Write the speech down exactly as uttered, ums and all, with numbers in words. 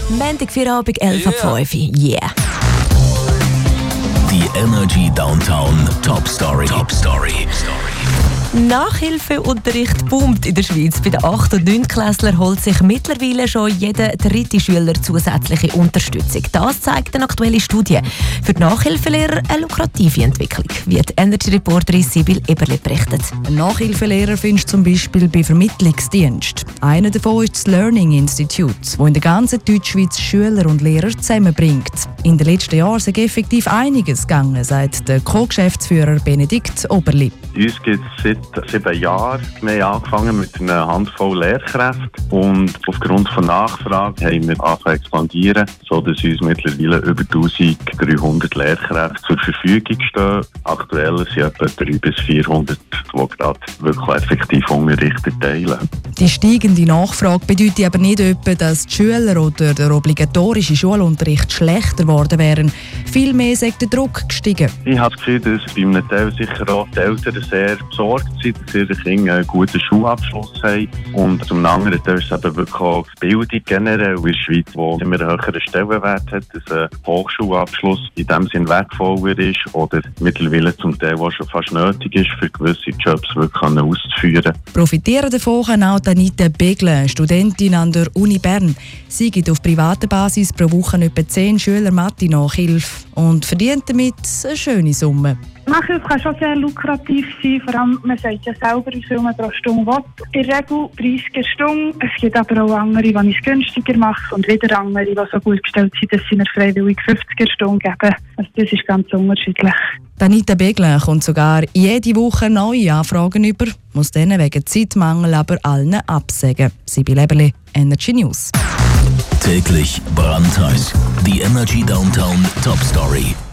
Montag für Abend, elf Uhr fünf. Yeah. Die Energy Downtown Top Story. Top Story. Nachhilfeunterricht boomt in der Schweiz. Bei den acht- und neuntklässlern holt sich mittlerweile schon jeder dritte Schüler zusätzliche Unterstützung. Das zeigt eine aktuelle Studie. Für die Nachhilfelehrer eine lukrative Entwicklung, wie die Energy-Reporterin Sibyl Eberle berichtet. Ein Nachhilfelehrer findest du zum Beispiel bei Vermittlungsdiensten. Einer davon ist das Learning Institute, das in der ganzen Deutschschweiz Schüler und Lehrer zusammenbringt. In den letzten Jahren ist effektiv einiges gegangen, sagt der Co-Geschäftsführer Benedikt Oberli. Uns gibt es seit sieben Jahren. Wir haben angefangen mit einer Handvoll Lehrkräften und aufgrund von Nachfrage haben wir angefangen zu expandieren, sodass uns mittlerweile über eintausenddreihundert Lehrkräfte zur Verfügung stehen. Aktuell sind etwa dreihundert bis vierhundert, die gerade wirklich effektiv Unterricht erteilen. Die steigende Nachfrage bedeutet aber nicht etwa, dass die Schüler oder der obligatorische Schulunterricht schlechter geworden wären. Vielmehr sei der Druck gestiegen. Ich habe das Gefühl, dass bei einem Teil sicher auch die Eltern sehr besorgt sind, dass ihre Kinder einen guten Schulabschluss haben. Und zum anderen Teil ist es eben wirklich auch die Bildung generell in der Schweiz, die immer einen höheren Stellenwert hat, dass ein Hochschulabschluss in dem Sinn wertvoller ist oder mittlerweile zum Teil auch schon fast nötig ist, für gewisse Jobs wirklich auszuführen. Profitieren davon kann auch Anita Begle, Studentin an der Uni Bern. Sie gibt auf privater Basis pro Woche etwa zehn Schüler Mathe-Nachhilfe und verdient damit eine schöne Summe. Nachhilfe kann schon sehr lukrativ sein, vor allem, man sagt ja selber, wie viel man pro Stunde will. In der Regel dreißig Stunden. Es gibt aber auch andere, die es günstiger machen und wieder andere, die so gut gestellt sind, dass sie mir freiwillig fünfzig Stunden geben. Also das ist ganz unterschiedlich. Anita Begler kommt sogar jede Woche neue Anfragen über, muss denen wegen Zeitmangel aber allen absagen. Sibyl Eberle, Energy News. Täglich brandheiß. Die Energy Downtown Top Story.